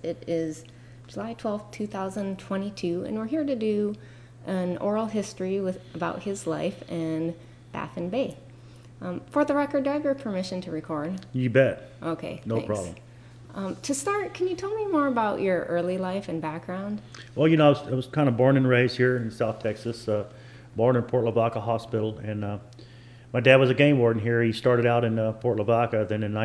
It is July 12th, 2022, and we're here to do an oral history about his life in Baffin Bay. For the record, do I have your permission to record? You bet. Okay, No thanks. problem. To start, can you tell me more about your early life and background? Well, I was kind of born and raised here in South Texas, born in Port Lavaca Hospital, and my dad was a game warden here. He started out in Port Lavaca, then in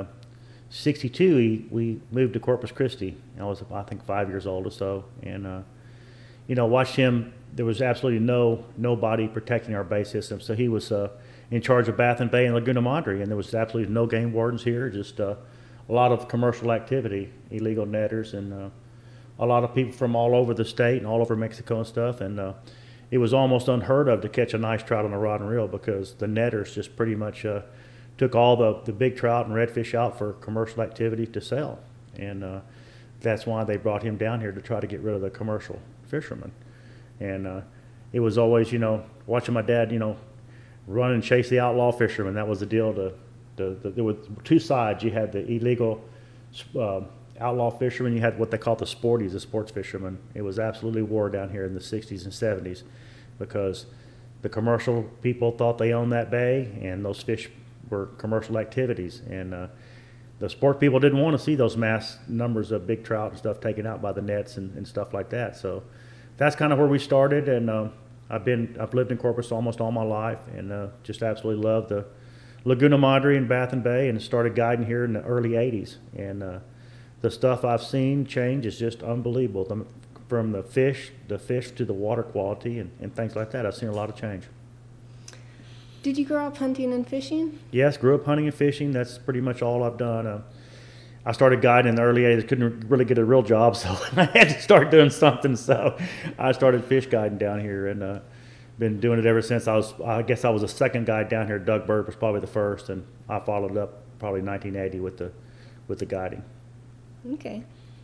1962 we moved to Corpus Christi. I was, I think, 5 years old or so, and watched him. There was absolutely nobody protecting our bay system, so he was in charge of Baffin Bay and Laguna Madre, and there was absolutely no game wardens here, just a lot of commercial activity, illegal netters, and a lot of people from all over the state and all over Mexico and stuff. And it was almost unheard of to catch a nice trout on a rod and reel because the netters just pretty much took all the big trout and redfish out for commercial activity to sell. And that's why they brought him down here, to try to get rid of the commercial fishermen. And it was always, watching my dad, run and chase the outlaw fishermen. That was the deal. There were two sides. You had the illegal outlaw fishermen. You had what they called the sporties, the sports fishermen. It was absolutely war down here in the 60s and 70s because the commercial people thought they owned that bay, and those fish were commercial activities. And the sport people didn't want to see those mass numbers of big trout and stuff taken out by the nets and stuff like that. So that's kind of where we started. And I've lived in Corpus almost all my life, and just absolutely love the Laguna Madre and Baffin Bay, and started guiding here in the early 80s. And the stuff I've seen change is just unbelievable. From the fish to the water quality and things like that, I've seen a lot of change. Did you grow up hunting and fishing? Yes, grew up hunting and fishing. That's pretty much all I've done. I started guiding in the early 80s. Couldn't really get a real job, so I had to start doing something. So I started fish guiding down here, and been doing it ever since. I guess I was the second guide down here. Doug Bird was probably the first, and I followed up probably 1980 with the guiding. Okay.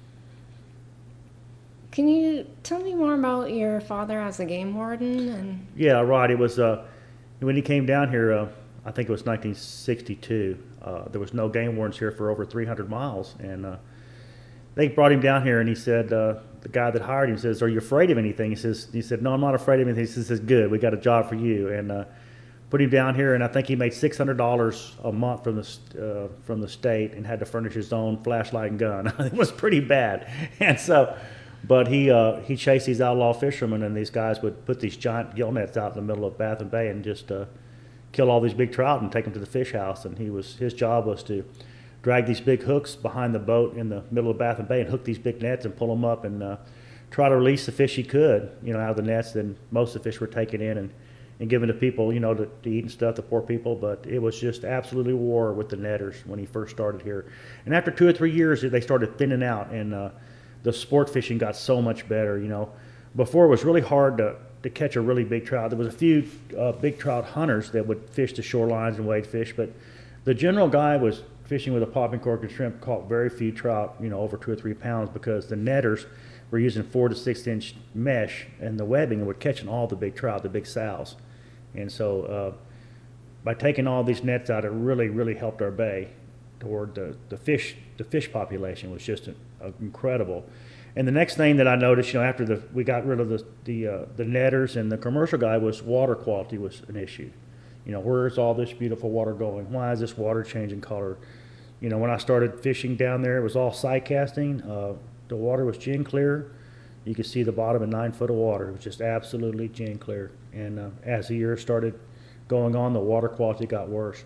Can you tell me more about your father as a game warden? Yeah, right. It was when he came down here. I think it was 1962. There was no game wardens here for over 300 miles, and they brought him down here, and he said, the guy that hired him says, "Are you afraid of anything?" He said, "No, I'm not afraid of anything." He says, "Good, we got a job for you." And put him down here, and I think he made $600 a month from the state, and had to furnish his own flashlight and gun. It was pretty bad, and so. But he chased these outlaw fishermen, and these guys would put these giant gill nets out in the middle of Baffin Bay and just kill all these big trout and take them to the fish house. And his job was to drag these big hooks behind the boat in the middle of Baffin Bay and hook these big nets and pull them up and try to release the fish he could, out of the nets. Then most of the fish were taken in and given to people, to eat and stuff, the poor people. But it was just absolutely war with the netters when he first started here. And after 2 or 3 years, they started thinning out, and the sport fishing got so much better. Before it was really hard to catch a really big trout. There was a few big trout hunters that would fish the shorelines and wade fish, but the general guy was fishing with a popping cork and shrimp, caught very few trout, over 2 or 3 pounds, because the netters were using 4 to 6 inch mesh and the webbing, and were catching all the big trout, the big sows. And so by taking all these nets out, it really, really helped our bay toward the fish population was just incredible. And the next thing that I noticed, after we got rid of the netters and the commercial guy, was water quality was an issue. Where's all this beautiful water going? Why is this water changing color? When I started fishing down there, it was all sight casting. The water was gin clear. You could see the bottom of 9 foot of water. It was just absolutely gin clear. And as the years started going on, the water quality got worse.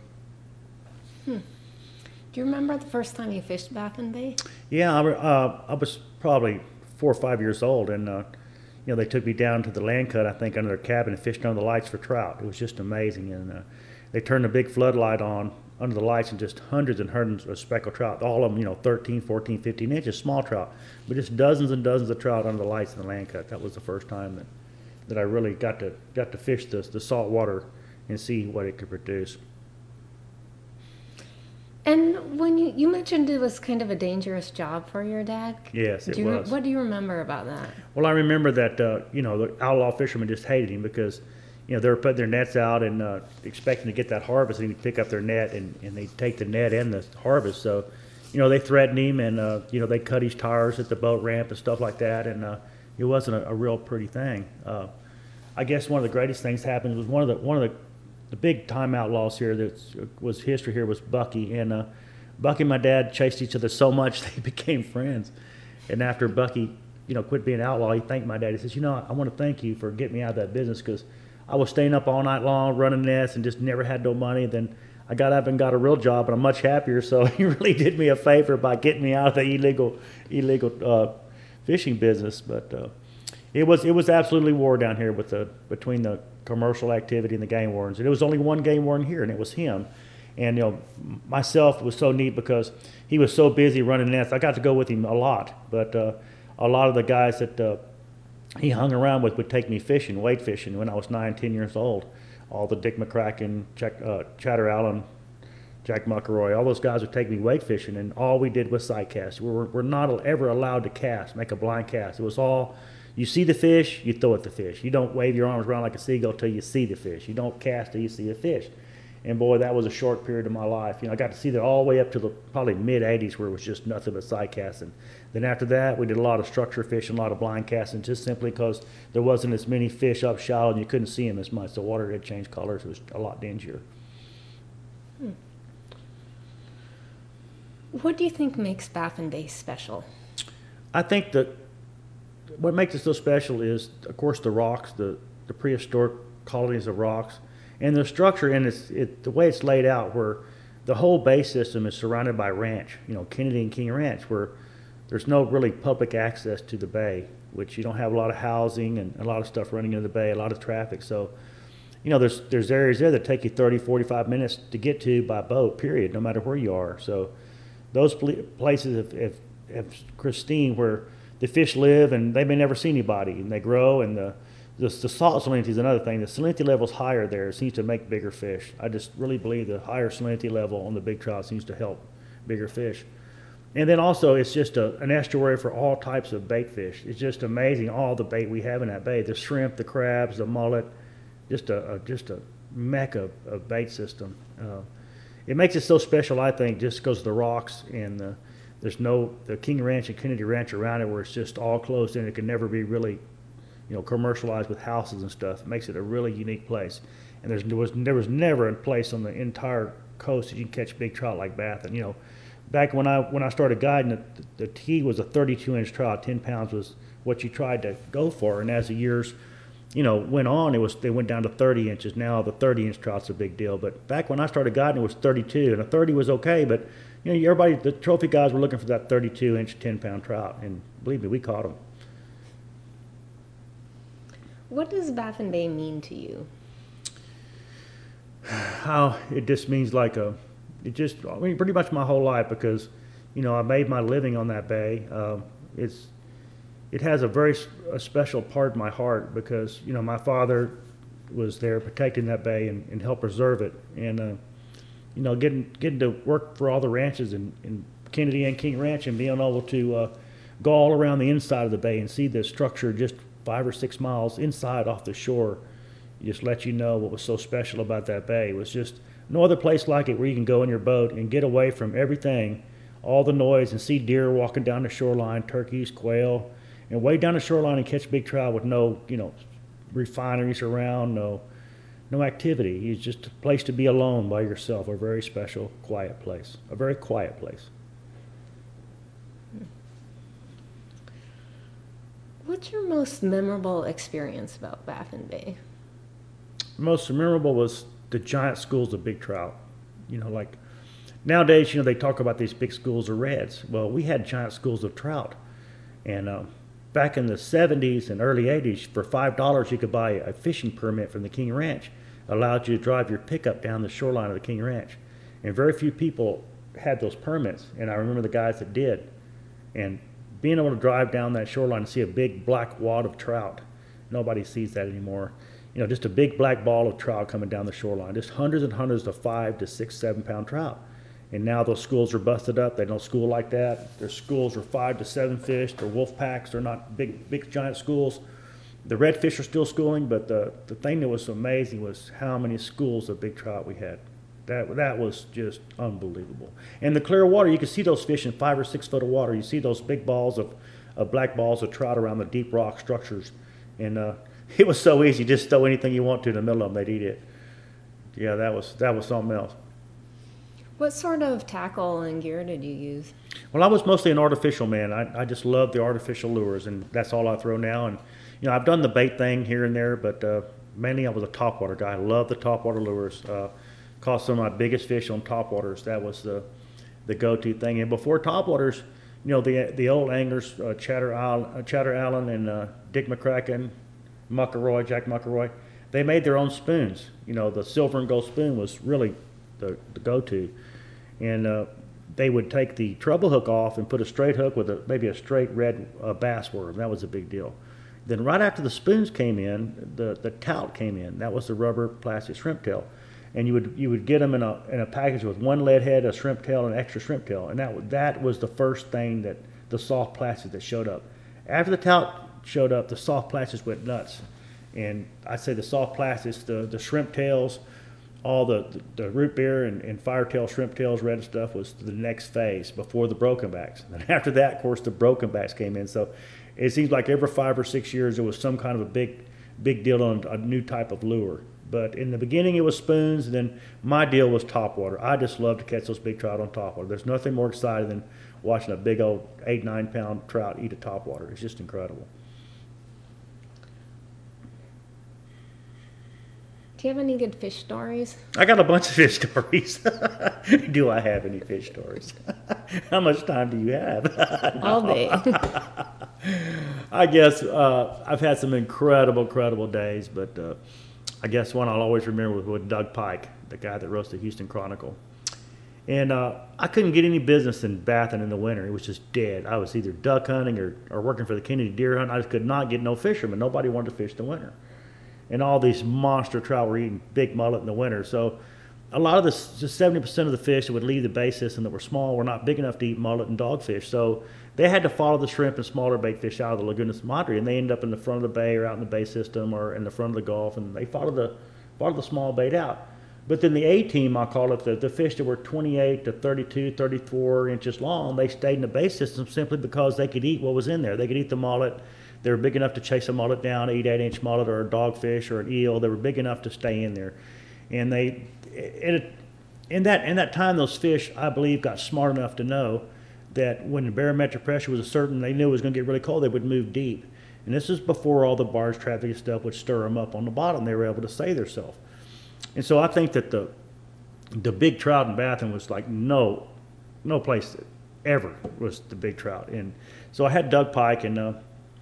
Do you remember the first time you fished Baffin Bay? Yeah, I was probably 4 or 5 years old, and they took me down to the land cut, I think, under their cabin, and fished under the lights for trout. It was just amazing, and they turned a big floodlight on under the lights, and just hundreds and hundreds of speckled trout, all of them, 13, 14, 15 inches, small trout, but just dozens and dozens of trout under the lights in the land cut. That was the first time that I really got to fish the salt water and see what it could produce. And when you mentioned it was kind of a dangerous job for your dad. Yes, it was. What do you remember about that? Well, I remember that the outlaw fishermen just hated him because they were putting their nets out and expecting to get that harvest, and he'd pick up their net and they'd take the net and the harvest. So they threatened him, and they cut his tires at the boat ramp and stuff like that, and it wasn't a real pretty thing. I guess one of the greatest things happened was one of the big time outlaws here that was history here was Bucky, and Bucky and my dad chased each other so much they became friends. And after Bucky, quit being an outlaw, he thanked my dad. He says, I want to thank you for getting me out of that business because I was staying up all night long running nets and just never had no money. Then I got up and got a real job, and I'm much happier. So he really did me a favor by getting me out of the illegal fishing business. But it was absolutely war down here between the commercial activity and the game wardens. And it was only one game warden here, and it was him. And myself was so neat because he was so busy running nets. I got to go with him a lot, but a lot of the guys that he hung around with would take me fishing, wade fishing, when I was 9, 10 years old. All the Dick McCracken, Chatter Allen, Jack McElroy, all those guys would take me wade fishing, and all we did was sight cast. We're not ever allowed to cast, make a blind cast. It was all, you see the fish, you throw at the fish. You don't wave your arms around like a seagull till you see the fish. You don't cast till you see a fish. And boy, that was a short period of my life. I got to see that all the way up to the probably mid-'80s where it was just nothing but sight casting. Then after that, we did a lot of structure fishing, a lot of blind casting, just simply because there wasn't as many fish up shallow and you couldn't see them as much. The water had changed colors. It was a lot dingier. What do you think makes Baffin Bay special? I think that what makes it so special is, of course, the rocks, the prehistoric colonies of rocks, and the structure, and the way it's laid out, where the whole bay system is surrounded by ranch, Kennedy and King Ranch, where there's no really public access to the bay, which you don't have a lot of housing and a lot of stuff running into the bay, a lot of traffic. So, there's areas there that take you 30, 45 minutes to get to by boat, period, no matter where you are. So those places have pristine where the fish live and they may never see anybody, and they grow, and the salt salinity is another thing. The salinity level is higher there. It seems to make bigger fish. I just really believe the higher salinity level on the big trout seems to help bigger fish. And then also, it's just an estuary for all types of bait fish. It's just amazing all the bait we have in that bay. The shrimp, the crabs, the mullet, just a mecca of bait system. It makes it so special, I think, just because of the rocks and there's the King Ranch and Kennedy Ranch around it where it's just all closed in. It can never be really commercialized with houses and stuff. It makes it a really unique place. And there was never a place on the entire coast that you can catch big trout like Baffin. Back when I started guiding, the T was a 32-inch trout. 10 pounds was what you tried to go for. And as the years, went on, they went down to 30 inches. Now the 30-inch trout's a big deal. But back when I started guiding, it was 32, and a 30 was okay. But everybody, the trophy guys were looking for that 32-inch, 10-pound trout, and believe me, we caught them. What does Baffin Bay mean to you? It just means pretty much my whole life, because, I made my living on that bay. It has a special part in my heart because, my father was there protecting that bay and helped preserve it. And, getting to work for all the ranches in Kennedy and King Ranch and being able to go all around the inside of the bay and see the structure just 5 or 6 miles inside off the shore, just let you know what was so special about that bay. It was just no other place like it where you can go in your boat and get away from everything, all the noise, and see deer walking down the shoreline, turkeys, quail, and way down the shoreline and catch big trout with no, refineries around, no activity. It's just a place to be alone by yourself, a very special, quiet place, a very quiet place. What's your most memorable experience about Baffin Bay? Most memorable was the giant schools of big trout. Like nowadays, they talk about these big schools of reds. Well, we had giant schools of trout. And back in the 70s and early 80s, for $5, you could buy a fishing permit from the King Ranch. It allowed you to drive your pickup down the shoreline of the King Ranch. And very few people had those permits. And I remember the guys that did. And being able to drive down that shoreline and see a big black wad of trout, nobody sees that anymore. Just a big black ball of trout coming down the shoreline, just hundreds and hundreds of 5 to 6, 7 pound trout. And now those schools are busted up. They don't school like that. Their schools are 5 to 7 fish. They're wolf packs. They're not big giant schools. The redfish are still schooling, but the thing that was amazing was how many schools of big trout we had. That was just unbelievable. And the clear water, you could see those fish in 5 or 6 foot of water. You see those big balls of black balls of trout around the deep rock structures. And it was so easy. Just throw anything you want to in the middle of them, they'd eat it. Yeah, that was something else. What sort of tackle and gear did you use? Well, I was mostly an artificial man. I just love the artificial lures, and that's all I throw now. And I've done the bait thing here and there, but mainly I was a topwater guy. I love the topwater lures. Caught some of my biggest fish on topwaters. That was the go-to thing. And before topwaters, the old anglers, Chatter Allen and Dick McCracken, Jack McElroy, they made their own spoons. The silver and gold spoon was really the go-to. And they would take the treble hook off and put a straight hook with maybe a straight red bass worm. That was a big deal. Then right after the spoons came in, the tout came in. That was the rubber plastic shrimp tail. And you would get them in a package with one lead head, a shrimp tail, and an extra shrimp tail. And that was the first thing that the soft plastic that showed up. After the tout showed up, the soft plastics went nuts. And I'd say the soft plastics, the shrimp tails, all the root beer and firetail shrimp tails, red stuff was the next phase before the broken backs. And then after that, of course, the broken backs came in. So it seems like every 5 or 6 years there was some kind of a big deal on a new type of lure. But in the beginning it was spoons, and then my deal was topwater. I just love to catch those big trout on topwater. There's nothing more exciting than watching a big old 8-9 pound trout eat a topwater. It's just incredible. Do you have any good fish stories? I got a bunch of fish stories. Do I have any fish stories? How much time do you have? All day. I guess I've had some incredible days, but I guess one I'll always remember was with Doug Pike, the guy that wrote the Houston Chronicle. And I couldn't get any business in Baffin in the winter. It was just dead. I was either duck hunting or working for the Kennedy Deer Hunt. I just could not get no fishermen. Nobody wanted to fish the winter. And all these monster trout were eating big mullet in the winter. So a lot of just 70% of the fish that would leave the bay system that were small were not big enough to eat mullet and dogfish. So they had to follow the shrimp and smaller bait fish out of the Lagunas Madre, and they ended up in the front of the bay or out in the bay system or in the front of the Gulf, and they followed the small bait out. But then the A team, I call it, the fish that were 28 to 32, 34 inches long, they stayed in the bay system simply because they could eat what was in there. They could eat the mullet. They were big enough to chase a mullet down, eat 8-inch mullet or a dogfish or an eel. They were big enough to stay in there. And in that time, those fish, I believe, got smart enough to know that when the barometric pressure was certain, they knew it was going to get really cold, they would move deep. And this is before all the barge traffic and stuff would stir them up on the bottom. They were able to save themselves. And so I think that the big trout in Baffin was like no place ever was the big trout. And so I had Doug Pike, and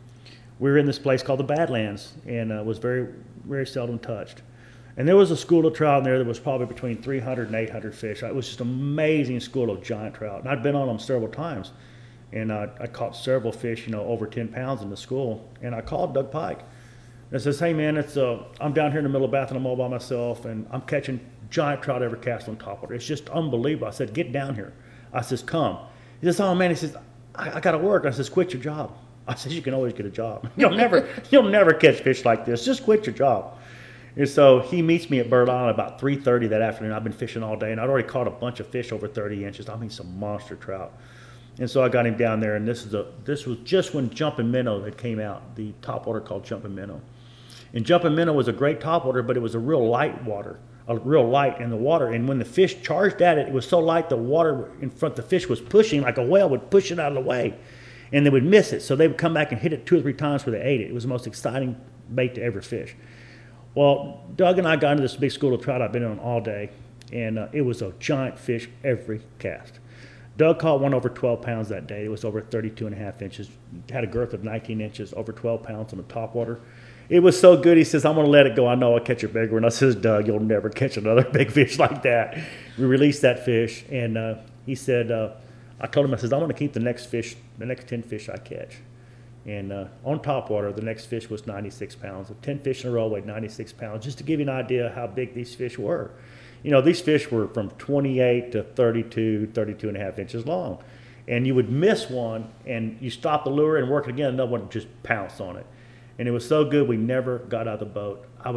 we were in this place called the Badlands, and was very, very seldom touched. And there was a school of trout in there that was probably between 300 and 800 fish. It was just an amazing school of giant trout. And I'd been on them several times. And I caught several fish, over 10 pounds in the school. And I called Doug Pike. And I says, hey, man, I'm down here in the middle of Baffin. I'm all by myself, and I'm catching giant trout ever cast on topwater. It's just unbelievable. I said, get down here. I says, come. He says, oh, man. He says, I got to work. I says, quit your job. I says, you can always get a job. You'll never catch fish like this. Just quit your job. And so he meets me at Bird Island about 3:30 that afternoon. I've been fishing all day, and I'd already caught a bunch of fish over 30 inches. I mean, some monster trout. And so I got him down there, and this was just when Jumpin' Minnow had came out, the topwater called Jumpin' Minnow. And Jumpin' Minnow was a great topwater, but it was a real light water, a real light in the water. And when the fish charged at it, it was so light the water in front, the fish was pushing like a whale would push it out of the way. And they would miss it. So they would come back and hit it 2 or 3 times before they ate it. It was the most exciting bait to ever fish. Well, Doug and I got into this big school of trout I've been on all day, and it was a giant fish every cast. Doug caught one over 12 pounds that day. It was over 32 and a half inches. It had a girth of 19 inches, over 12 pounds on the topwater. It was so good, he says, I'm going to let it go. I know I'll catch a bigger one. I says, Doug, you'll never catch another big fish like that. We released that fish, and he said, I told him, I says, I want to keep the next 10 fish I catch. And on topwater, the next fish was 96 pounds. 10 fish in a row weighed 96 pounds, just to give you an idea how big these fish were. These fish were from 28 to 32 and a half inches long. And you would miss one, and you stop the lure and work it again, another one would just pounce on it. And it was so good, we never got out of the boat. I would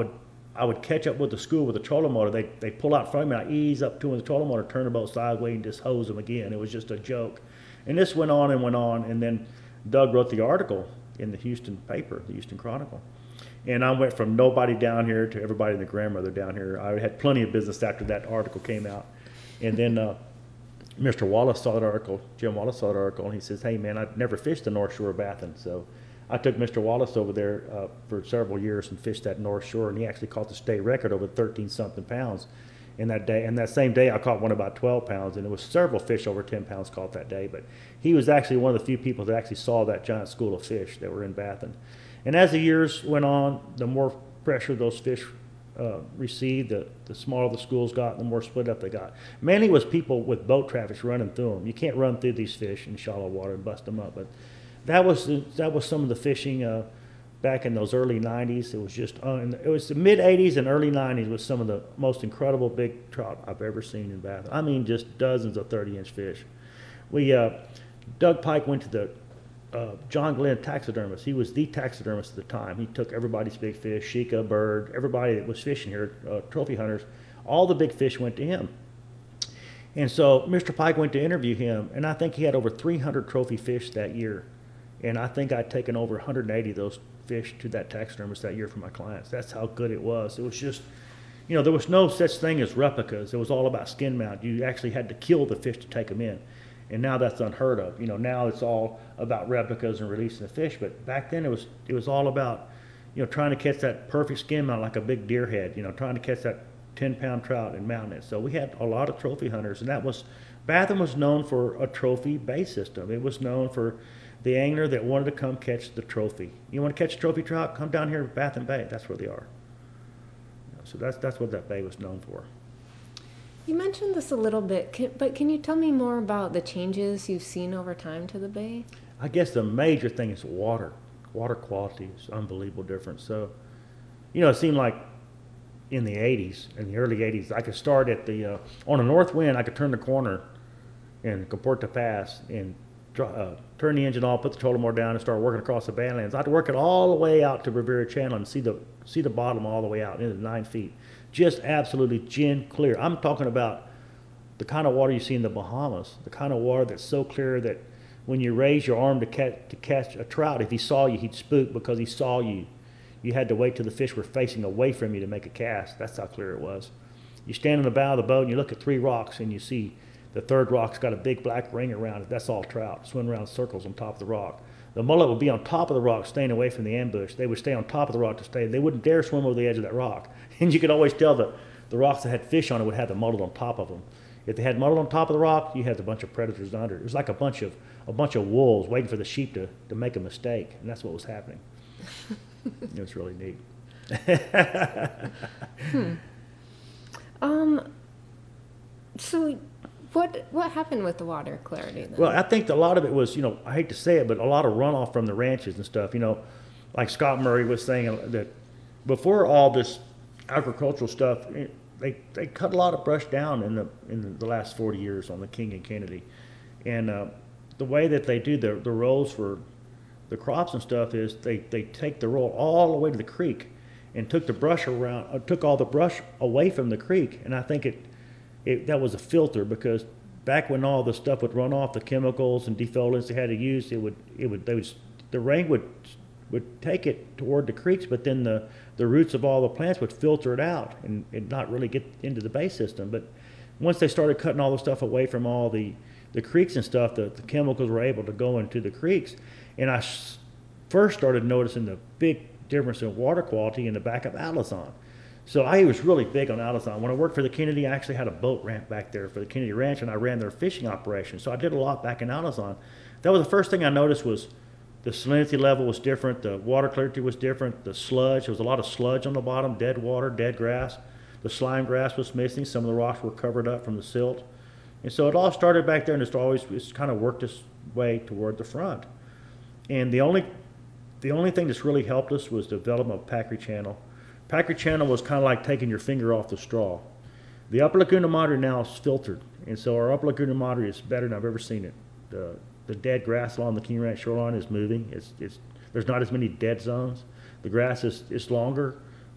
I would catch up with the school with the trolling motor. They pull out from me, I ease up to them with the trolling motor, turn the boat sideways, and just hose them again. It was just a joke. And this went on and went on, and then Doug wrote the article in the Houston paper, the Houston Chronicle. And I went from nobody down here to everybody and the grandmother down here. I had plenty of business after that article came out. And then Mr. Wallace saw that article, Jim Wallace saw that article, and he says, hey man, I've never fished the North Shore of Baffin. So I took Mr. Wallace over there for several years and fished that North Shore, and he actually caught the state record over 13-something pounds in that day. And that same day I caught one about 12 pounds, and it was several fish over 10 pounds caught that day. But he was actually one of the few people that actually saw that giant school of fish that were in Baffin. And as the years went on, the more pressure those fish received, the smaller the schools got, the more split up they got. Mainly was people with boat traffic running through them. You can't run through these fish in shallow water and bust them up. But that was some of the fishing back in those early 90s. It was just it was the mid 80s and early 90s was some of the most incredible big trout I've ever seen in Baffin. I mean, just dozens of 30-inch fish. We Doug Pike went to the John Glenn taxidermist. He was the taxidermist at the time. He took everybody's big fish, Sheikah, bird, everybody that was fishing here, trophy hunters. All the big fish went to him. And so Mr. Pike went to interview him, and I think he had over 300 trophy fish that year. And I think I'd taken over 180 of those fish to that taxidermist that year for my clients. That's how good it was. It was just, there was no such thing as replicas. It was all about skin mount. You actually had to kill the fish to take them in. And now that's unheard of. Now it's all about replicas and releasing the fish. But back then it was all about, trying to catch that perfect skin mount like a big deer head. Trying to catch that 10-pound trout and mounting it. So we had a lot of trophy hunters, and Baffin was known for a trophy bay system. It was known for the angler that wanted to come catch the trophy. You want to catch a trophy trout? Come down here to Baffin Bay. That's where they are. So that's what that bay was known for. You mentioned this a little bit, but can you tell me more about the changes you've seen over time to the bay? I guess the major thing is water. Water quality is unbelievable difference. So, it seemed like in the 80s, in the early 80s, I could start at on a north wind, I could turn the corner in Compuerta Pass and turn the engine off, put the trolling motor down, and start working across the Badlands. I'd work it all the way out to Rivera Channel and see the bottom all the way out into 9 feet. Just absolutely gin clear. I'm talking about the kind of water you see in the Bahamas, the kind of water that's so clear that when you raise your arm to catch a trout, if he saw you, he'd spook because he saw you. You had to wait till the fish were facing away from you to make a cast. That's how clear it was. You stand on the bow of the boat and you look at 3 rocks and you see the third rock's got a big black ring around it. That's all trout, swimming around circles on top of the rock. The mullet would be on top of the rock, staying away from the ambush. They would stay on top of the rock to stay. They wouldn't dare swim over the edge of that rock. And you could always tell the rocks that had fish on it would have the mullet on top of them. If they had mullet on top of the rock, you had a bunch of predators under. It was like a bunch of wolves waiting for the sheep to make a mistake, and that's what was happening. It was really neat. So what happened with the water clarity then? Well, I think a lot of it was, I hate to say it, but a lot of runoff from the ranches and stuff. Like Scott Murray was saying that before all this agricultural stuff, they cut a lot of brush down in the last 40 years on the King and Kennedy, and the way that they do the rolls for the crops and stuff is they take the roll all the way to the creek and took all the brush away from the creek, and I think that was a filter, because back when all the stuff would run off, the chemicals and defoliants they had to use, the rain would take it toward the creeks, but then the roots of all the plants would filter it out and not really get into the bay system. But once they started cutting all the stuff away from all the creeks and stuff, the chemicals were able to go into the creeks. And I first started noticing the big difference in water quality in the back of Alazan. So I was really big on Alazan. When I worked for the Kennedy, I actually had a boat ramp back there for the Kennedy Ranch, and I ran their fishing operation. So I did a lot back in Alazan. That was the first thing I noticed was the salinity level was different, the water clarity was different, the sludge, there was a lot of sludge on the bottom, dead water, dead grass. The slime grass was missing, some of the rocks were covered up from the silt. And so it all started back there, and it's kind of worked its way toward the front. And the only thing that's really helped us was the development of Packery Channel. Packery Channel was kind of like taking your finger off the straw. The Upper Laguna Madre now is filtered, and so our Upper Laguna Madre is better than I've ever seen it. The dead grass along the King Ranch shoreline is moving. There's not as many dead zones. The grass is longer,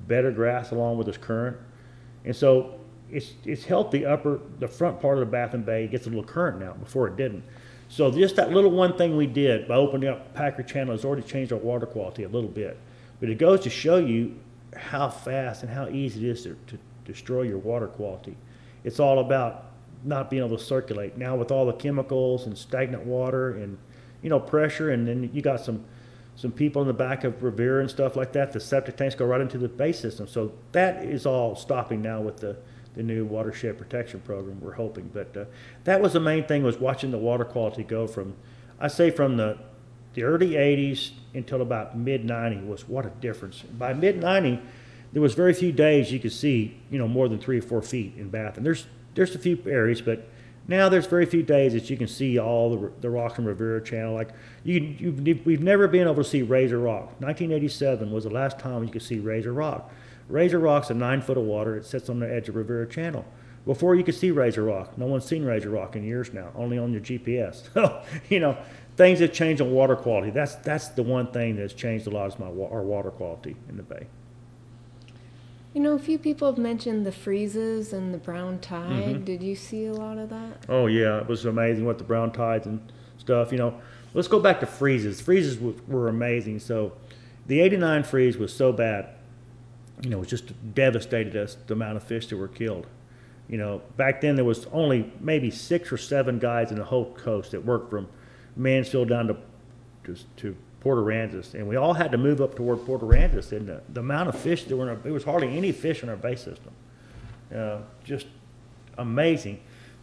better grass along with this current. And so it's helped the front part of the Baffin Bay gets a little current now, before it didn't. So just that little one thing we did by opening up Packer Channel has already changed our water quality a little bit. But it goes to show you how fast and how easy it is to destroy your water quality. It's all about not being able to circulate. Now with all the chemicals and stagnant water and, pressure, and then you got some people in the back of Revere and stuff like that, the septic tanks go right into the bay system. So that is all stopping now with the new watershed protection program, we're hoping. But that was the main thing, was watching the water quality go from, I say from the early 80s until about mid-90 was what a difference. By mid-90, there was very few days you could see, more than 3 or 4 feet in Bath. And there's a few areas, but now there's very few days that you can see all the rocks from Revere Channel. Like we've never been able to see Razor Rock. 1987 was the last time you could see Razor Rock. Razor Rock's a 9 foot of water. It sits on the edge of Revere Channel. Before you could see Razor Rock, no one's seen Razor Rock in years now, only on your GPS. So, things have changed on water quality. That's the one thing that's changed a lot is our water quality in the bay. A few people have mentioned the freezes and the brown tide. Did you see a lot of that? Oh yeah, it was amazing with the brown tides and stuff. Let's go back to freezes. Freezes were amazing. So the '89 freeze was so bad. It just devastated us, the amount of fish that were killed. Back then there was only maybe 6 or 7 guys in the whole coast that worked from Mansfield down to Port Aransas, and we all had to move up toward Port Aransas. And the amount of fish that were there was hardly any fish in our bay system. Just amazing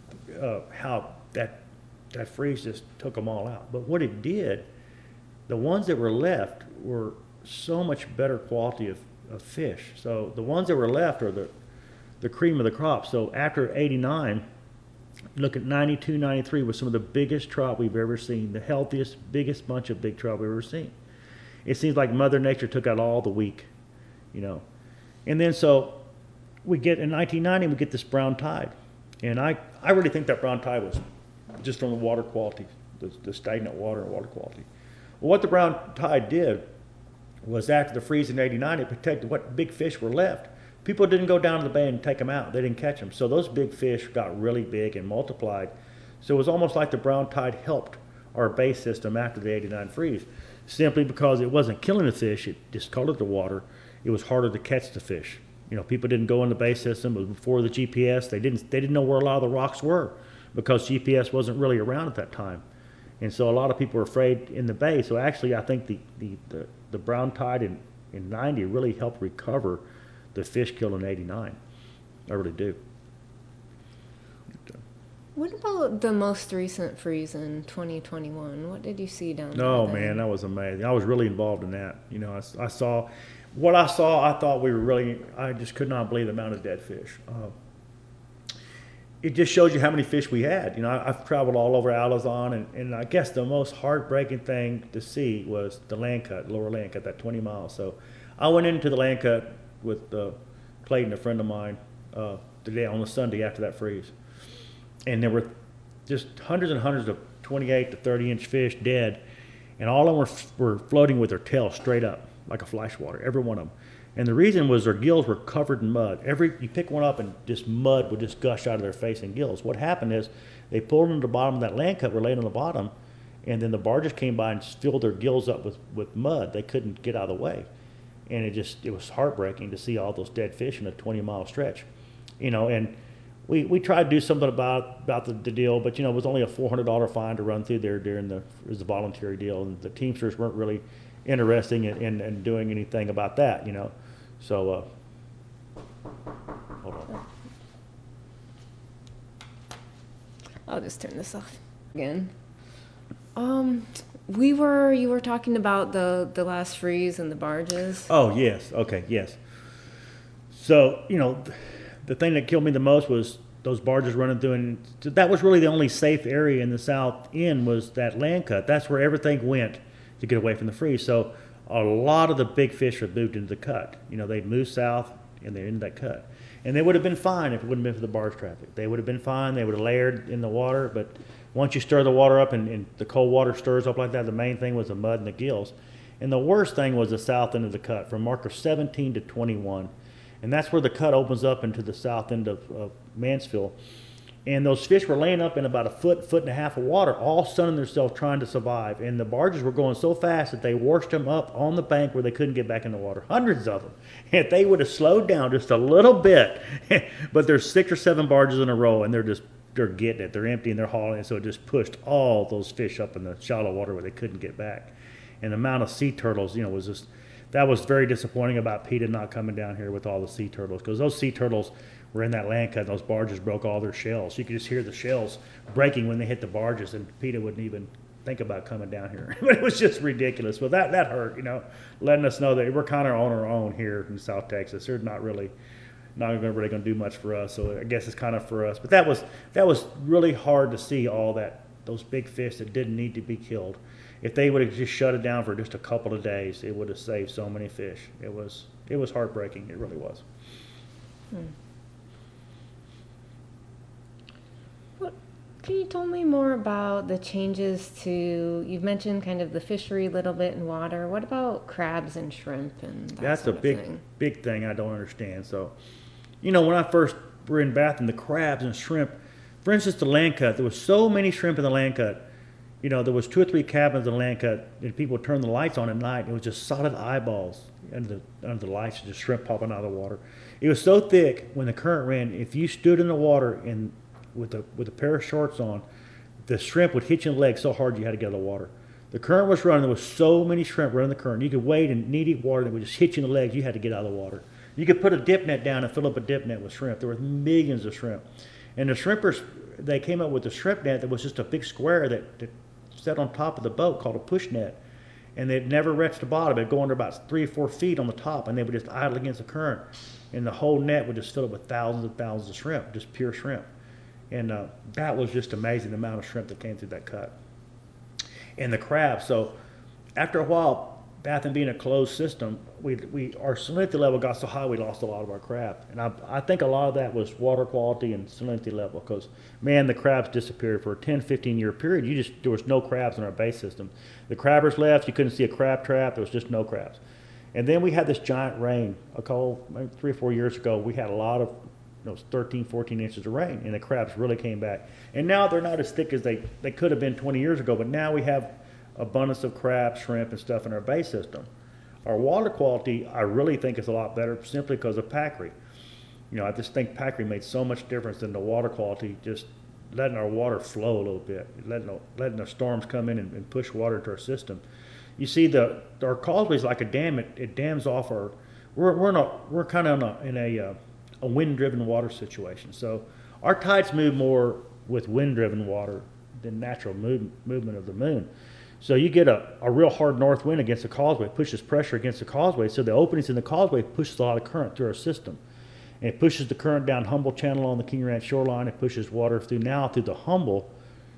how that freeze just took them all out. But what it did, the ones that were left were so much better quality of fish. So the ones that were left are the cream of the crop. So after '89, look at '92, '93 was some of the biggest trout we've ever seen, the healthiest, biggest bunch of big trout we've ever seen. It seems like Mother Nature took out all the weak, And then so we get in 1990, we get this brown tide. And I really think that brown tide was just from the water quality, the stagnant water and water quality. Well, what the brown tide did was after the freeze in '89, it protected what big fish were left. People didn't go down to the bay and take them out. They didn't catch them. So those big fish got really big and multiplied. So it was almost like the brown tide helped our bay system after the '89 freeze, simply because it wasn't killing the fish, it discolored the water. It was harder to catch the fish. People didn't go in the bay system. It was before the GPS. They didn't know where a lot of the rocks were because GPS wasn't really around at that time. And so a lot of people were afraid in the bay. So actually I think the brown tide in '90 really helped recover the fish killed in '89. I really do. What about the most recent freeze in 2021? What did you see down there? Oh man, that was amazing. I was really involved in that. I saw what I saw. I thought I just could not believe the amount of dead fish. It just shows you how many fish we had. I've traveled all over Alazan, and I guess the most heartbreaking thing to see was the land cut, lower land cut, that 20 miles. So I went into the land cut with Clayton, a friend of mine, today on a Sunday after that freeze. And there were just hundreds and hundreds of 28 to 30-inch fish dead, and all of them were floating with their tails straight up like a flash water, every one of them. And the reason was their gills were covered in mud. You pick one up and just mud would just gush out of their face and gills. What happened is they pulled them to the bottom of that land cut, were laid on the bottom, and then the barges came by and filled their gills up with mud. They couldn't get out of the way. And it was heartbreaking to see all those dead fish in a 20-mile stretch. And we tried to do something about the deal, but it was only a $400 fine to run through there it was a voluntary deal, and the Teamsters weren't really interested in doing anything about that, So, hold on. I'll just turn this off again. You were talking about the last freeze and the barges. Oh, yes. Okay, yes. So, the thing that killed me the most was those barges running through, and that was really the only safe area in the south end was that land cut. That's where everything went to get away from the freeze. So a lot of the big fish had moved into the cut. They'd moved south and they're in that cut. And they would have been fine if it wouldn't have been for the barge traffic. They would have been fine. They would have layered in the water. But once you stir the water up and the cold water stirs up like that, the main thing was the mud and the gills. And the worst thing was the south end of the cut, from marker 17 to 21. And that's where the cut opens up into the south end of Mansfield. And those fish were laying up in about a foot and a half of water, all sunning themselves trying to survive. And the barges were going so fast that they washed them up on the bank where they couldn't get back in the water. Hundreds of them. If they would have slowed down just a little bit, but there's 6 or 7 barges in a row, and they're getting it. They're empty and they're hauling it, so it just pushed all those fish up in the shallow water where they couldn't get back. And the amount of sea turtles, was just, that was very disappointing about PETA not coming down here with all the sea turtles, because those sea turtles were in that land cut, and those barges broke all their shells. You could just hear the shells breaking when they hit the barges, and PETA wouldn't even think about coming down here. But it was just ridiculous. But that hurt, letting us know that we're kind of on our own here in South Texas. They're not really going to do much for us. So I guess it's kind of for us. But that was really hard to see, all those big fish that didn't need to be killed. If they would have just shut it down for just a couple of days, it would have saved so many fish. It was heartbreaking. It really was. Can you tell me more about the changes to, you've mentioned kind of the fishery a little bit in water. What about crabs and shrimp and That's sort a of big, thing? big thing I don't understand. So, when I first were in Bath, and the crabs and shrimp, for instance, the land cut, there was so many shrimp in the land cut. There was 2 or 3 cabins in the land cut, and people would turn the lights on at night, and it was just solid eyeballs under the lights, just shrimp popping out of the water. It was so thick when the current ran, if you stood in the water and with a pair of shorts on, the shrimp would hit you in the leg so hard you had to get out of the water. The current was running. There was so many shrimp running the current. You could wade in knee-deep water that would just hit you in the legs. You had to get out of the water. You could put a dip net down and fill up a dip net with shrimp. There were millions of shrimp. And the shrimpers, they came up with a shrimp net that was just a big square that sat on top of the boat called a push net. And they'd never reach the bottom. It'd go under about 3 or 4 feet on the top, and they would just idle against the current. And the whole net would just fill up with thousands and thousands of shrimp, just pure shrimp. And that was just amazing, the amount of shrimp that came through that cut. And the crabs. So after a while, Bath being a closed system, our salinity level got so high we lost a lot of our crab. And I think a lot of that was water quality and salinity level, because, man, the crabs disappeared for a 10, 15-year period. There was no crabs in our bay system. The crabbers left. You couldn't see a crab trap. There was just no crabs. And then we had this giant rain. Maybe 3 or 4 years ago, we had a lot of 13, 14 inches of rain, and the crabs really came back. And now they're not as thick as they could have been 20 years ago, but now we have abundance of crab, shrimp, and stuff in our bay system. Our water quality, I really think, is a lot better simply because of Packery. I just think Packery made so much difference in the water quality, just letting our water flow a little bit, letting the storms come in and push water into our system. You see, our causeway's like a dam. It dams off our. We're kind of in a wind-driven water situation. So our tides move more with wind-driven water than natural movement of the moon. So you get a real hard north wind against the causeway, pushes pressure against the causeway, so the openings in the causeway pushes a lot of current through our system. And it pushes the current down Humble Channel on the King Ranch shoreline. It pushes water through the Humble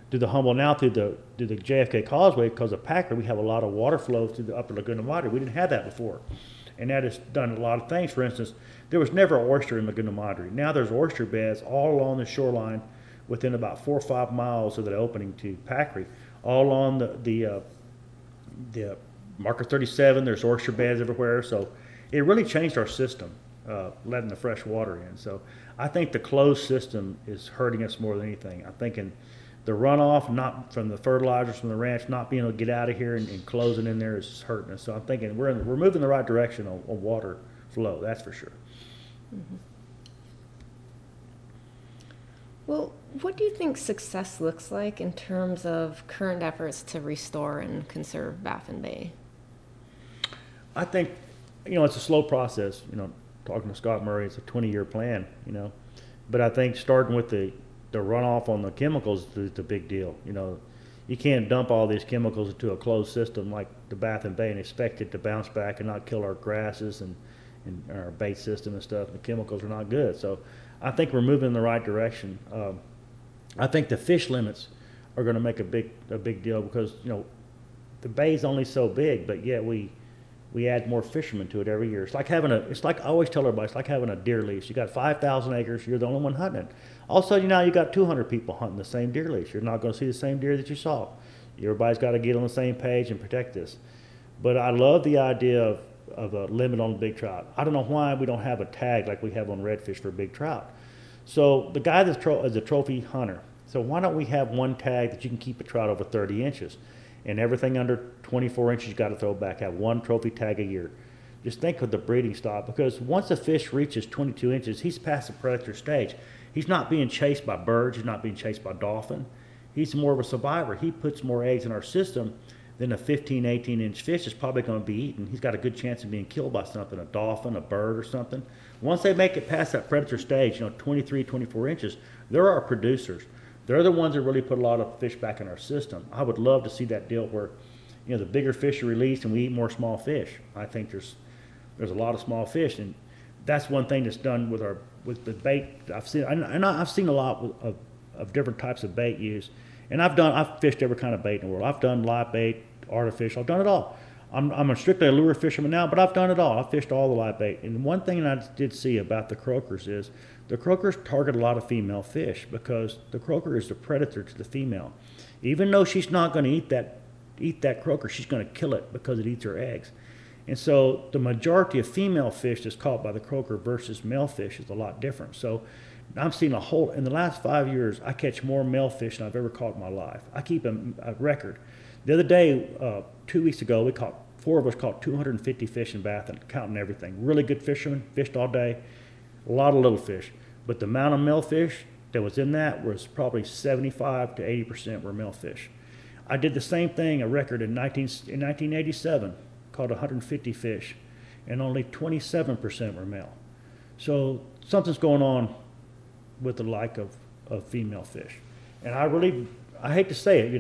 now through the JFK Causeway. Because of Packer, we have a lot of water flow through the upper Laguna Madre. We didn't have that before. And that has done a lot of things. For instance, there was never oyster in Laguna Madre. Now there's oyster beds all along the shoreline within about 4 or 5 miles of the opening to Packery. All along the Marker 37, there's oyster beds everywhere. So it really changed our system, letting the fresh water in. So I think the closed system is hurting us more than anything. I'm thinking the runoff, not from the fertilizers from the ranch, not being able to get out of here and closing in there is hurting us. So I'm thinking we're moving in the right direction on water flow. That's for sure. Mm-hmm. Well, what do you think success looks like in terms of current efforts to restore and conserve Baffin Bay? I think, it's a slow process. Talking to Scott Murray, it's a 20-year plan, But I think starting with the runoff on the chemicals is the big deal. You can't dump all these chemicals into a closed system like the Baffin Bay and expect it to bounce back and not kill our grasses and our bait system and stuff. The chemicals are not good. So I think we're moving in the right direction. I think the fish limits are going to make a big deal because the bay's only so big, but yet we add more fishermen to it every year. It's like I always tell everybody, it's like having a deer lease. You got 5,000 acres, you're the only one hunting it. All of a sudden, you got 200 people hunting the same deer lease. You're not going to see the same deer that you saw. Everybody's got to get on the same page and protect this. But I love the idea of a limit on big trout. I don't know why we don't have a tag like we have on redfish for big trout. So the guy is a trophy hunter. So why don't we have one tag that you can keep a trout over 30 inches, and everything under 24 inches you got to throw back. Have one trophy tag a year. Just think of the breeding stock, because once a fish reaches 22 inches, he's past the predator stage. He's not being chased by birds. He's not being chased by dolphin. He's more of a survivor. He puts more eggs in our system than a 15, 18-inch fish is probably going to be eaten. He's got a good chance of being killed by something, a dolphin, a bird, or something. Once they make it past that predator stage, 23, 24 inches, they're our producers. They're the ones that really put a lot of fish back in our system. I would love to see that deal where, the bigger fish are released and we eat more small fish. I think there's a lot of small fish, and that's one thing that's done with the bait. I've seen a lot of different types of bait used, and I've fished every kind of bait in the world. I've done live bait, artificial. I've done it all. I'm strictly a lure fisherman now, but I've done it all. I've fished all the live bait. And one thing that I did see about the croakers is the croakers target a lot of female fish, because the croaker is the predator to the female. Even though she's not going to eat that croaker, she's going to kill it because it eats her eggs. And so the majority of female fish that's caught by the croaker versus male fish is a lot different. So I've seen in the last 5 years, I catch more male fish than I've ever caught in my life. I keep a record. The other day, 2 weeks ago, four of us caught 250 fish in Bath, and counting everything. Really good fishermen, fished all day, a lot of little fish. But the amount of male fish that was in that was probably 75 to 80% were male fish. I did the same thing, a record in 1987, caught 150 fish, and only 27% were male. So something's going on with the like of female fish. And I hate to say it,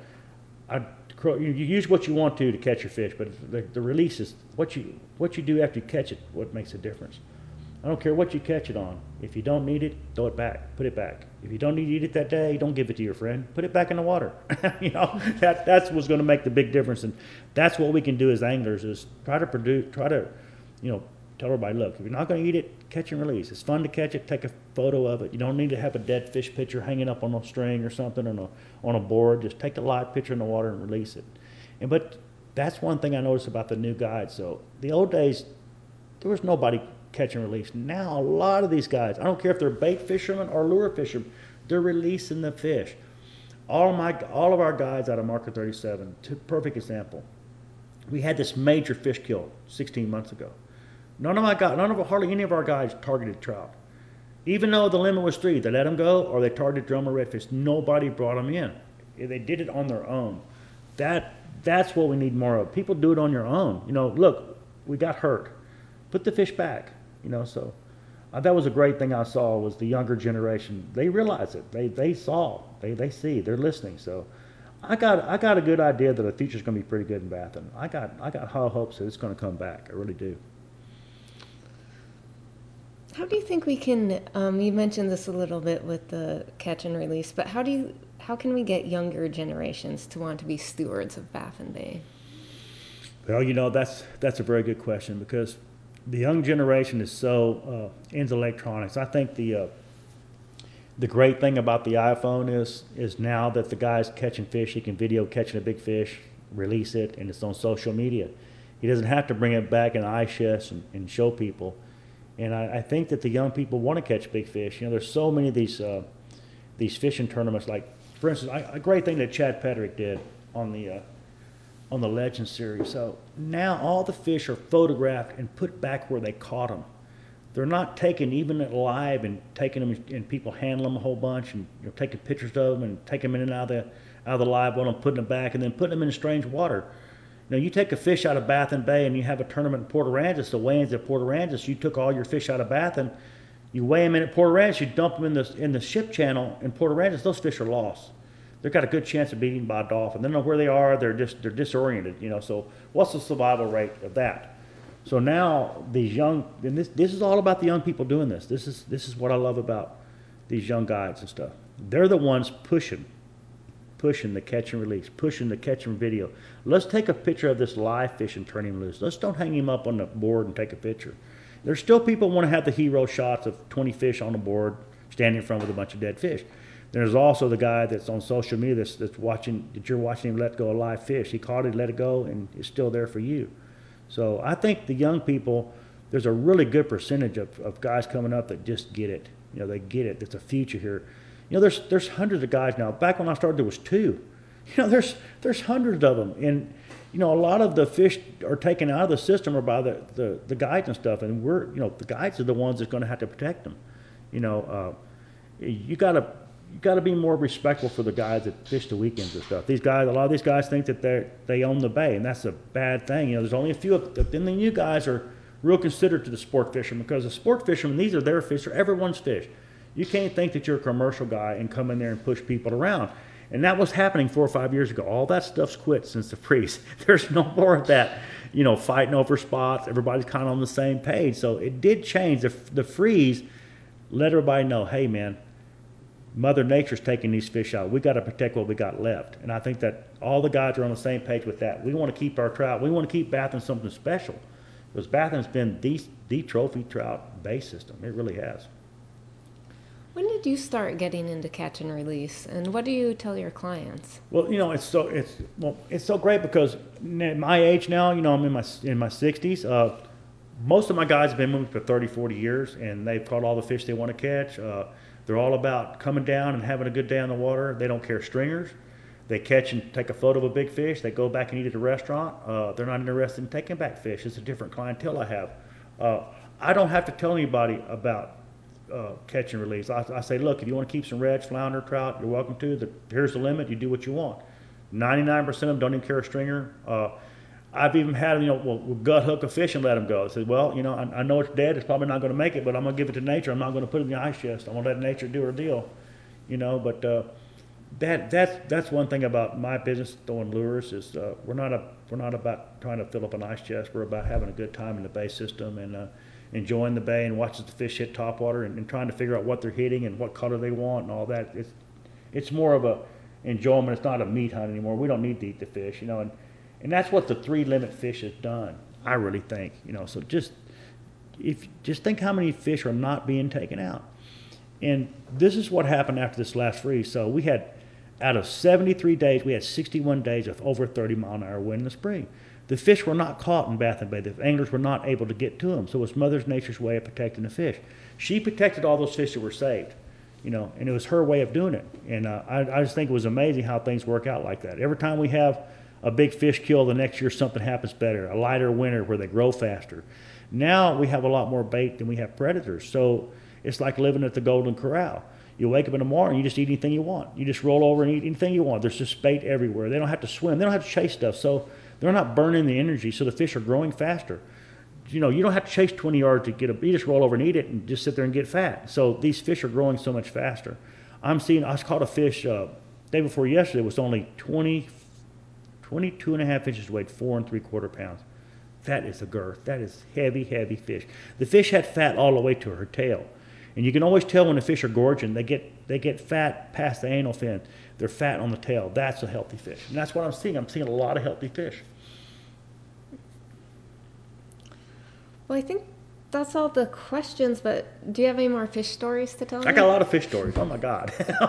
you use what you want to catch your fish, but the release is what you do after you catch it, what makes a difference. I don't care what you catch it on. If you don't need it, throw it back, put it back. If you don't need to eat it that day, don't give it to your friend, put it back in the water. That's what's going to make the big difference. And that's what we can do as anglers, is try to tell everybody, look, if you're not going to eat it, catch and release. It's fun to catch it, take a photo of it. You don't need to have a dead fish picture hanging up on a string or something on a board. Just take the live picture in the water and release it. But that's one thing I noticed about the new guides. So the old days, there was nobody catch and release. Now a lot of these guys, I don't care if they're bait fishermen or lure fishermen, they're releasing the fish. All of our guides out of Marker 37, perfect example. We had this major fish kill 16 months ago. Hardly any of our guys targeted trout. Even though the limit was 3, they let them go, or they targeted drum or redfish. Nobody brought them in. They did it on their own. That's what we need more of. People do it on your own. Look, we got hurt. Put the fish back. So that was a great thing I saw, was the younger generation. They realize it. They saw. They see. They're listening. So I got a good idea that the future's going to be pretty good in Bath, and I got high hopes that it's going to come back. I really do. How do you think we can, you mentioned this a little bit with the catch and release, but how can we get younger generations to want to be stewards of Baffin Bay? Well, that's a very good question, because the young generation is so into electronics. I think the great thing about the iPhone is now that the guy's catching fish, he can video catching a big fish, release it, and it's on social media. He doesn't have to bring it back in ice chest and show people. And I think that the young people want to catch big fish. There's so many of these fishing tournaments. Like, for instance, a great thing that Chad Pedrick did on the Legend series. So now all the fish are photographed and put back where they caught them. They're not taken even alive and taking them, and people handle them a whole bunch and taking pictures of them and taking them in and out of the live one and putting them back and then putting them in strange water. You take a fish out of Baffin Bay and you have a tournament in Port Aransas, the weigh-ins at Port Aransas, you took all your fish out of Baffin, you weigh them in at Port Aransas, you dump them in the ship channel in Port Aransas, those fish are lost. They've got a good chance of being eaten by a dolphin. They don't know where they are, they're disoriented, so what's the survival rate of that? So now these young, and this is all about the young people doing this. This is what I love about these young guides and stuff. They're the ones pushing the catch and release, pushing the catch and video. Let's take a picture of this live fish and turn him loose. Let's don't hang him up on the board and take a picture. There's still people who want to have the hero shots of 20 fish on the board, standing in front with a bunch of dead fish. There's also the guy that's on social media that's watching, that you're watching him let go a live fish. He caught it, let it go, and it's still there for you. So I think the young people, there's a really good percentage of guys coming up that just get it. They get it. There's a future here. There's hundreds of guys now. Back when I started, there was two. There's hundreds of them, and a lot of the fish are taken out of the system or by the guides and stuff, and the guides are the ones that's going to have to protect them. You gotta be more respectful for the guys that fish the weekends and stuff. A lot of these guys think that they own the bay, and that's a bad thing. There's only a few, then you guys are real considerate to the sport fishermen, because the sport fishermen, these are their fish, they're everyone's fish. You can't think that you're a commercial guy and come in there and push people around. And that was happening 4 or 5 years ago. All that stuff's quit since the freeze. There's no more of that, fighting over spots. Everybody's kind of on the same page. So it did change. The freeze let everybody know, hey, man, Mother Nature's taking these fish out. We got to protect what we got left. And I think that all the guys are on the same page with that. We want to keep our trout. We want to keep Baffin something special, because Baffin's been the trophy trout bay system. It really has. When did you start getting into catch and release, and what do you tell your clients? Well, it's so great, because at my age now, I'm in my 60s. Most of my guys have been moving for 30, 40 years, and they've caught all the fish they want to catch. They're all about coming down and having a good day on the water. They don't care stringers. They catch and take a photo of a big fish. They go back and eat at a restaurant. They're not interested in taking back fish. It's a different clientele I have. I don't have to tell anybody about catch and release. I say, look, if you want to keep some reds, flounder, trout, you're welcome to. Here's the limit. You do what you want. 99% of them don't even care a stringer. I've even had them, we'll gut hook a fish and let them go. I said, well, I know it's dead. It's probably not going to make it, but I'm going to give it to nature. I'm not going to put it in the ice chest. I'm going to let nature do her deal. But that's one thing about my business throwing lures is we're not about trying to fill up an ice chest. We're about having a good time in the bay system and enjoying the bay and watching the fish hit topwater and trying to figure out what they're hitting and what color they want and all that. It's more of a enjoyment. It's not a meat hunt anymore. We don't need to eat the fish, and that's what the 3-limit fish has done, I really think. So just think how many fish are not being taken out. And this is what happened after this last freeze. So we had, out of 73 days, we had 61 days of over 30-mile-an-hour wind in the spring. The fish were not caught in Baffin Bay. The anglers were not able to get to them. So it was Mother Nature's way of protecting the fish. She protected all those fish that were saved, and it was her way of doing it. And I just think it was amazing how things work out like that. Every time we have a big fish kill, the next year something happens better, a lighter winter where they grow faster. Now we have a lot more bait than we have predators. So it's like living at the Golden Corral. You wake up in the morning, you just eat anything you want. You just roll over and eat anything you want. There's just bait everywhere. They don't have to swim. They don't have to chase stuff. So they're not burning the energy, so the fish are growing faster. You don't have to chase 20 yards to get you just roll over and eat it and just sit there and get fat. So these fish are growing so much faster. I caught a fish day before yesterday. It was only 22 and a half inches, weighed 4 3/4 pounds. That is a girth. That is heavy, heavy fish. The fish had fat all the way to her tail. And you can always tell when the fish are gorging. They get fat past the anal fin. They're fat on the tail. That's a healthy fish. And that's what I'm seeing. I'm seeing a lot of healthy fish. Well, I think that's all the questions, but do you have any more fish stories to tell me? I got a lot of fish stories. Oh, my God.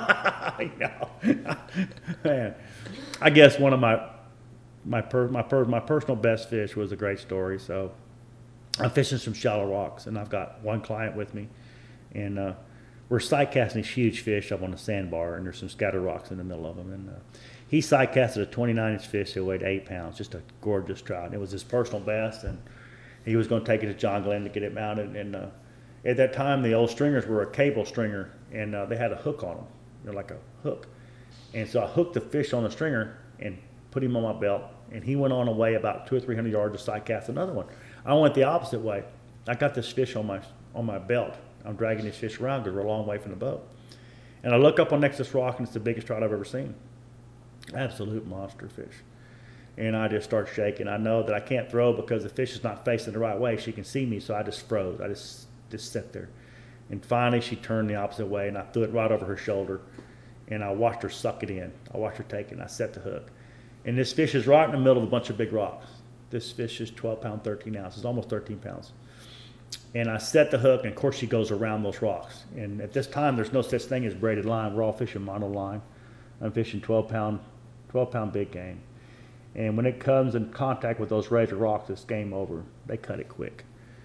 Man, I guess one of my personal best fish was a great story. So I'm fishing some shallow rocks, and I've got one client with me, and we're sight casting these huge fish up on the sandbar, and there's some scatter rocks in the middle of them. And he sight casted a 29-inch fish that weighed 8 pounds, just a gorgeous trout. And it was his personal best, and he was going to take it to John Glenn to get it mounted. And at that time, the old stringers were a cable stringer, and they had a hook on them. They're like a hook. And so I hooked the fish on the stringer and put him on my belt, and he went on away about 200 or 300 yards to sight cast another one. I went the opposite way. I got this fish on my belt. I'm dragging this fish around because we're a long way from the boat. And I look up on next to this rock, and it's the biggest trout I've ever seen. Absolute monster fish. And I just start shaking. I know that I can't throw because the fish is not facing the right way. She can see me, so I just froze. I just sat there. And finally, she turned the opposite way, and I threw it right over her shoulder. And I watched her suck it in. I watched her take it, and I set the hook. And this fish is right in the middle of a bunch of big rocks. This fish is 12 pounds, 13 ounces, almost 13 pounds. And I set the hook, and of course she goes around those rocks. And at this time, there's no such thing as braided line. We're all fishing monoline. I'm fishing 12 pound big game. And when it comes in contact with those razor rocks, it's game over. They cut it quick.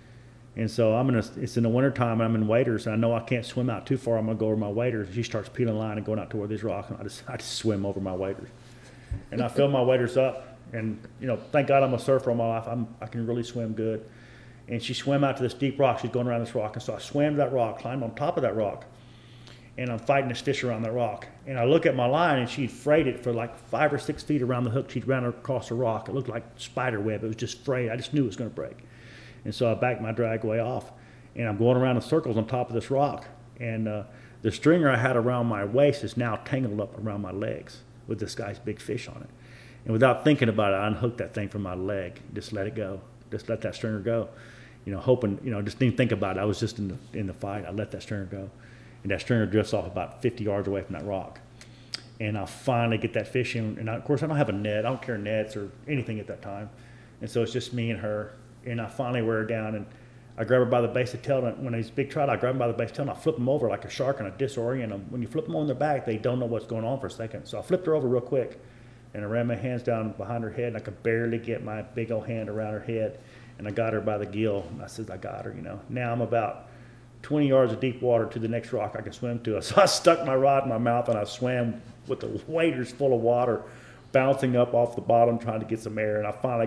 And so it's in the wintertime, and I'm in waders, and I know I can't swim out too far. I'm going to go over my waders. And she starts peeling line and going out toward these rocks, and I just swim over my waders. And I fill my waders up, and, thank God I'm a surfer all my life. I can really swim good. And she swam out to this deep rock. She's going around this rock. And so I swam to that rock, climbed on top of that rock, and I'm fighting this fish around that rock. And I look at my line, and she'd frayed it for like 5 or 6 feet around the hook. She'd ran across the rock. It looked like spider web. It was just frayed. I just knew it was going to break. And so I backed my drag way off, and I'm going around in circles on top of this rock. And the stringer I had around my waist is now tangled up around my legs with this guy's big fish on it. And without thinking about it, I unhooked that thing from my leg. Just let it go. Just let that stringer go. Hoping, just didn't think about it. I was just in the fight. I let that stringer go. And that stringer drifts off about 50 yards away from that rock. And I finally get that fish in. And of course, I don't have a net. I don't carry nets or anything at that time. And so it's just me and her. And I finally wear her down, and I grab her by the base of the tail. And when he's big trout, I grab them by the base of the tail, and I flip them over like a shark, and I disorient them. When you flip them on their back, they don't know what's going on for a second. So I flipped her over real quick, and I ran my hands down behind her head, and I could barely get my big old hand around her head. And I got her by the gill, and I said, I got her, Now I'm about 20 yards of deep water to the next rock I can swim to. So I stuck my rod in my mouth, and I swam with the waders full of water, bouncing up off the bottom, trying to get some air. And I finally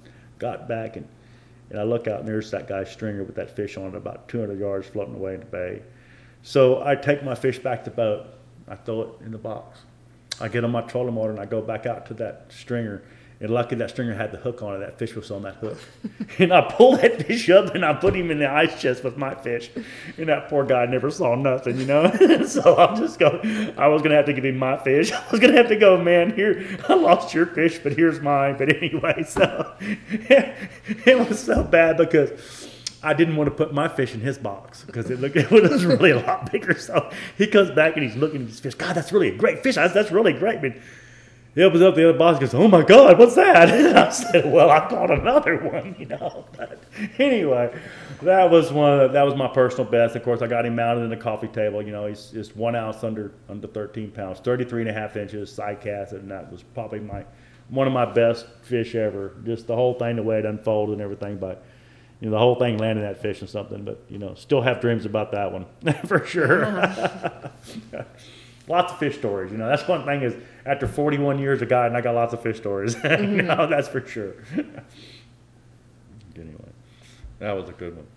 got back, and I look out, and there's that guy's stringer with that fish on it, about 200 yards floating away in the bay. So I take my fish back to the boat. I throw it in the box. I get on my trolling motor, and I go back out to that stringer. And lucky that stringer had the hook on it. That fish was on that hook. And I pulled that fish up, and I put him in the ice chest with my fish. And that poor guy never saw nothing, So I was going to have to give him my fish. I was going to have to go, man, here, I lost your fish, but here's mine. But anyway, so it was so bad because I didn't want to put my fish in his box because it was really a lot bigger. So he comes back, and he's looking at his fish. God, that's really a great fish. That's really great. But he opens up the other box and goes, oh my God, what's that? And I said, well, I caught another one, But anyway, that was my personal best. Of course, I got him mounted in the coffee table. He's just 1 ounce under 13 pounds, 33.5 inches, side cast, and that was probably one of my best fish ever. Just the whole thing, the way it unfolded and everything. But the whole thing landing that fish and something. But still have dreams about that one for sure. Uh-huh. Lots of fish stories, That's one thing is after 41 years of guiding, I got lots of fish stories. Mm-hmm. That's for sure. Anyway, that was a good one.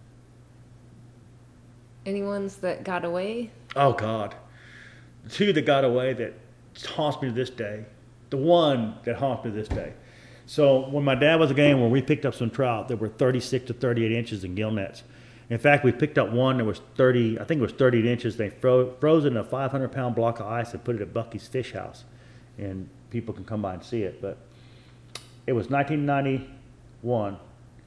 Any ones that got away? Oh, God. The two that got away that haunts me to this day. The one that haunts me to this day. So when my dad was a game where we picked up some trout that were 36 to 38 inches in gill nets. In fact, we picked up one that was 38 inches. They froze it in a 500-pound block of ice and put it at Bucky's Fish House. And people can come by and see it. But it was 1991,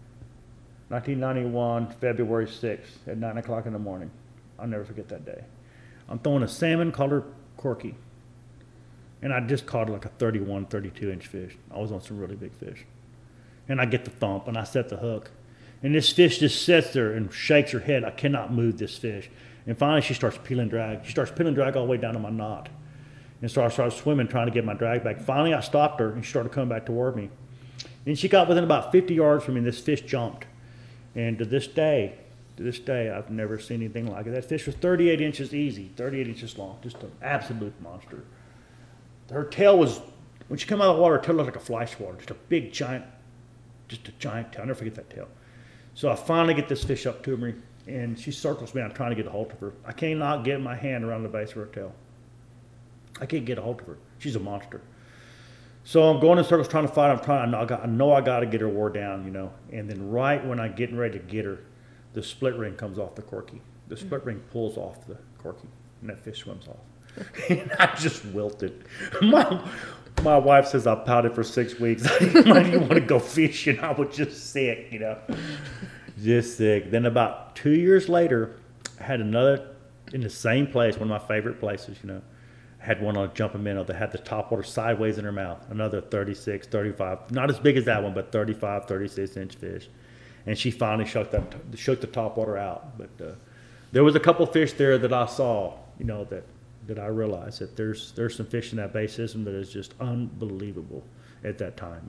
February 6th at 9 o'clock in the morning. I'll never forget that day. I'm throwing a salmon color corky. And I just caught like a 31, 32-inch fish. I was on some really big fish. And I get the thump, and I set the hook. And this fish just sits there and shakes her head. I cannot move this fish. And finally, she starts peeling drag. She starts peeling drag all the way down to my knot. And so I started swimming, trying to get my drag back. Finally, I stopped her, and she started coming back toward me. And she got within about 50 yards from me, and this fish jumped. And to this day, I've never seen anything like it. That fish was 38 inches easy, 38 inches long, just an absolute monster. Her tail was, when she came out of the water, her tail looked like a fly swatter, just a giant tail. I'll never forget that tail. So I finally get this fish up to me, and she circles me. I'm trying to get a hold of her. I cannot get my hand around the base of her tail. I can't get a hold of her. She's a monster. So I'm going in circles trying to fight. I know I got to get her wore down, And then right when I'm getting ready to get her, the split ring comes off the corky. The split ring pulls off the corky, and that fish swims off. And I just wilted. My wife says I pouted for 6 weeks. I didn't want to go fishing. I was just sick, Just sick. Then about 2 years later, I had another in the same place, one of my favorite places, I had one on a jumping minnow that had the top water sideways in her mouth. Another 36, 35, not as big as that one, but 35, 36-inch fish. and she finally shook the top water out. But there was a couple fish there that I saw, that I realized that there's some fish in that bay system that is just unbelievable at that time.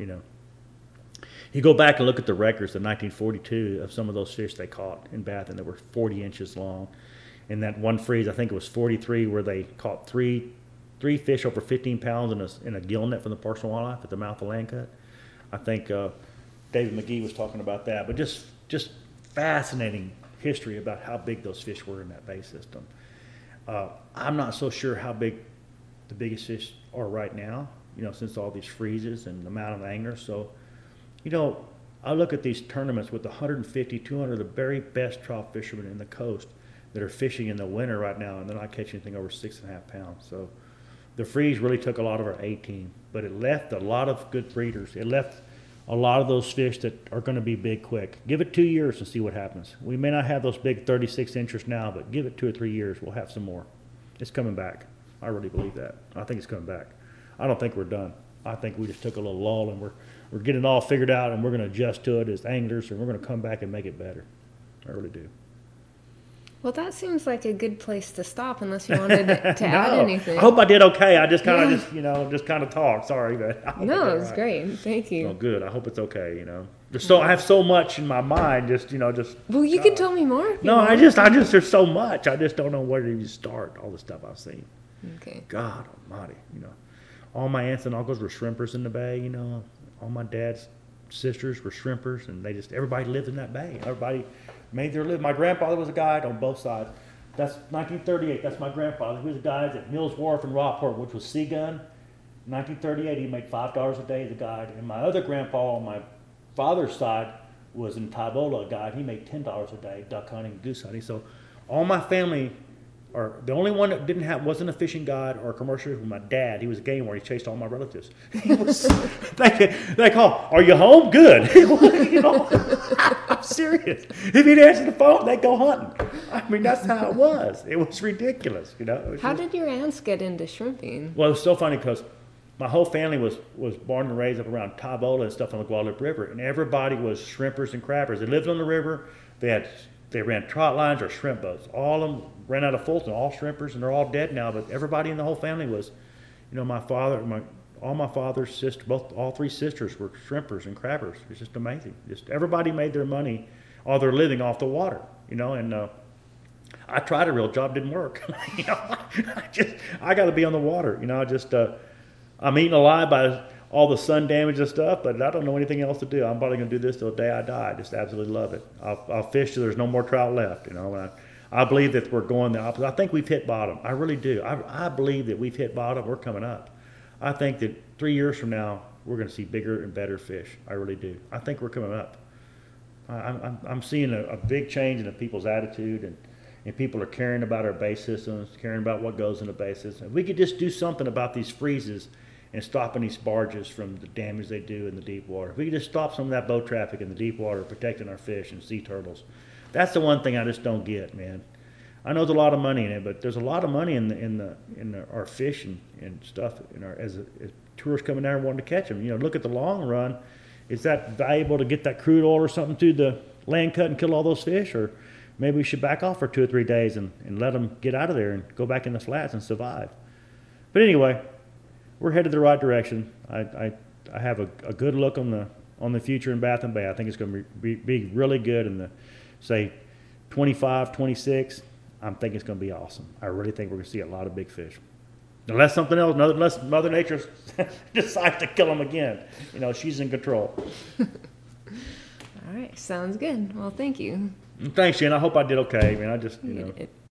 You go back and look at the records in 1942 of some of those fish they caught in Baffin that were 40 inches long. In that one freeze, I think it was 43, where they caught three fish over 15 pounds in a gill net from the Parks and Wildlife at the mouth of Landcut. I think David McGee was talking about that, but just fascinating history about how big those fish were in that bay system. I'm not so sure how big the biggest fish are right now, since all these freezes and the amount of anglers. So, I look at these tournaments with 150, 200 of the very best trout fishermen in the coast that are fishing in the winter right now, and they're not catching anything over 6.5 pounds. So the freeze really took a lot of our A team, but it left a lot of good breeders. It left a lot of those fish that are going to be big quick. Give it 2 years and see what happens. We may not have those big 36 inchers now, but give it 2 or 3 years, we'll have some more. It's coming back. I really believe that. I think it's coming back. I don't think we're done. I think we just took a little lull, and we're getting it all figured out, and we're going to adjust to it as anglers, and we're going to come back and make it better. I really do. Well, that seems like a good place to stop, unless you wanted to add anything. I hope I did okay. I just kind of just kind of talked. Sorry, but no, it was great. Thank you. Oh, good. I hope it's okay. I have so much in my mind. Just. Well, you can tell me more. No, I just there's so much. I just don't know where to even start. All the stuff I've seen. Okay. God Almighty. All my aunts and uncles were shrimpers in the bay. All my dad's sisters were shrimpers, and everybody lived in that bay. Everybody made their living. My grandfather was a guide on both sides. That's 1938. That's my grandfather. He was a guide at Mills Wharf in Rockport, which was Seagun. 1938, he made $5 a day as a guide. And my other grandpa on my father's side was in Tybola, a guide. He made $10 a day, duck hunting, goose hunting. So all my family the only one that wasn't a fishing guide or a commercial was my dad. He was a game warden. He chased all my relatives. They call, "Are you home?" Good. I'm serious. If he'd answer the phone, they'd go hunting. I mean, that's how it was. It was ridiculous. How did your aunts get into shrimping? Well, it was so funny because my whole family was born and raised up around Tybola and stuff on the Guadalupe River, and everybody was shrimpers and crabbers. They lived on the river. They ran trout lines or shrimp boats. All of them ran out of Fulton, all shrimpers, and they're all dead now. But everybody in the whole family was, my father, all my father's sisters, all three sisters were shrimpers and crabbers. It's just amazing. Just everybody made their money, all their living off the water, and I tried a real job, didn't work. I got to be on the water, I'm eaten alive by all the sun damage and stuff, but I don't know anything else to do. I'm probably going to do this till the day I die. I just absolutely love it. I'll fish till there's no more trout left, And I believe that we're going the opposite. I think we've hit bottom. I really do. I believe that we've hit bottom. We're coming up. I think that 3 years from now, we're going to see bigger and better fish. I really do. I think we're coming up. I'm seeing a big change in the people's attitude, and people are caring about our bay systems, caring about what goes in the bay system. If we could just do something about these freezes and stopping these barges from the damage they do in the deep water. If we could just stop some of that boat traffic in the deep water, protecting our fish and sea turtles. That's the one thing I just don't get, man. I know there's a lot of money in it, but there's a lot of money in our fish and stuff as tourists coming down and wanting to catch them. Look at the long run. Is that valuable to get that crude oil or something through the Landcut and kill all those fish? Or maybe we should back off for 2 or 3 days and let them get out of there and go back in the flats and survive. But anyway, we're headed the right direction. I have a good look on the future in Baffin Bay. I think it's going to be really good in the, say, 25, 26. I'm thinking it's going to be awesome. I really think we're going to see a lot of big fish. Unless something else, unless Mother Nature decides to kill them again. She's in control. All right, sounds good. Well, thank you. Thanks, Jen. I hope I did okay. I mean,